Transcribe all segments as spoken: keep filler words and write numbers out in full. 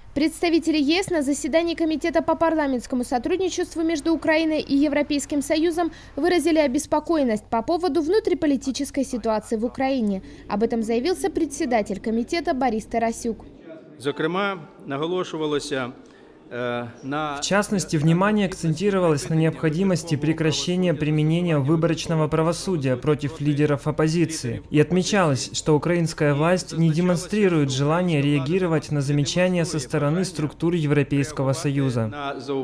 Представители ЕС на заседании Комитета по парламентскому сотрудничеству между Украиной и Европейским Союзом выразили обеспокоенность по поводу внутриполитической ситуации в Украине. Об этом заявился председатель комитета Борис Тарасюк. В частности, внимание акцентировалось на необходимости прекращения применения выборочного правосудия против лидеров оппозиции. И отмечалось, что украинская власть не демонстрирует желания реагировать на замечания со стороны структур Европейского Союза.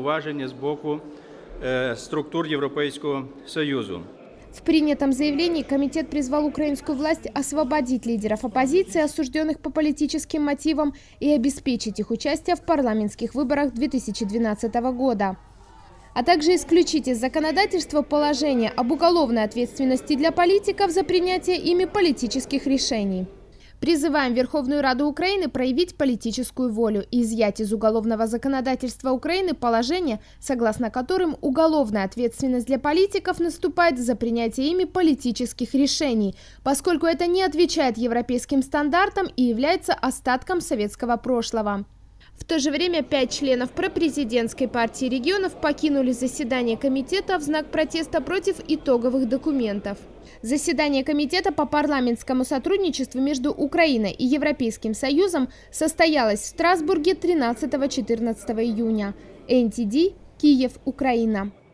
В принятом заявлении комитет призвал украинскую власть освободить лидеров оппозиции, осужденных по политическим мотивам, и обеспечить их участие в парламентских выборах две тысячи двенадцатого года. А также исключить из законодательства положение об уголовной ответственности для политиков за принятие ими политических решений. Призываем Верховную Раду Украины проявить политическую волю и изъять из уголовного законодательства Украины положение, согласно которым уголовная ответственность для политиков наступает за принятие ими политических решений, поскольку это не отвечает европейским стандартам и является остатком советского прошлого. В то же время пять членов пропрезидентской партии регионов покинули заседание комитета в знак протеста против итоговых документов. Заседание Комитета по парламентскому сотрудничеству между Украиной и Европейским Союзом состоялось в Страсбурге тринадцатого-четырнадцатого июня. эн ти ди, Киев, Украина.